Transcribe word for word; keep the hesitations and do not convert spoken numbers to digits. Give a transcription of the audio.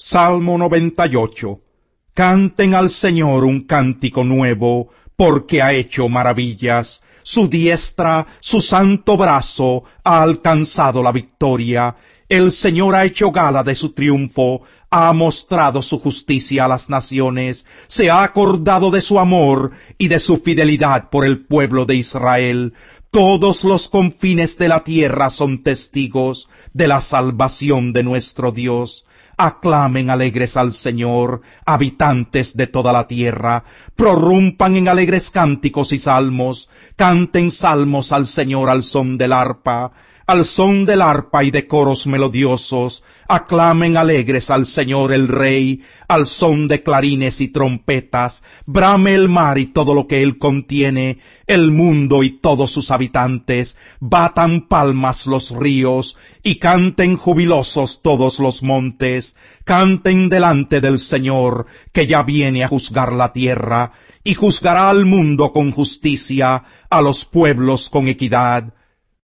Salmo noventa y ocho. Canten al Señor un cántico nuevo, porque ha hecho maravillas. Su diestra, su santo brazo, ha alcanzado la victoria. El Señor ha hecho gala de su triunfo, ha mostrado su justicia a las naciones, se ha acordado de su amor y de su fidelidad por el pueblo de Israel. Todos los confines de la tierra son testigos de la salvación de nuestro Dios. Aclamen alegres al Señor, habitantes de toda la tierra, prorrumpan en alegres cánticos y salmos, canten salmos al Señor al son del arpa, al son del arpa y de coros melodiosos, aclamen alegres al Señor el Rey, al son de clarines y trompetas, brame el mar y todo lo que él contiene, el mundo y todos sus habitantes, batan palmas los ríos, y canten jubilosos todos los montes, canten delante del Señor, que ya viene a juzgar la tierra, y juzgará al mundo con justicia, a los pueblos con equidad.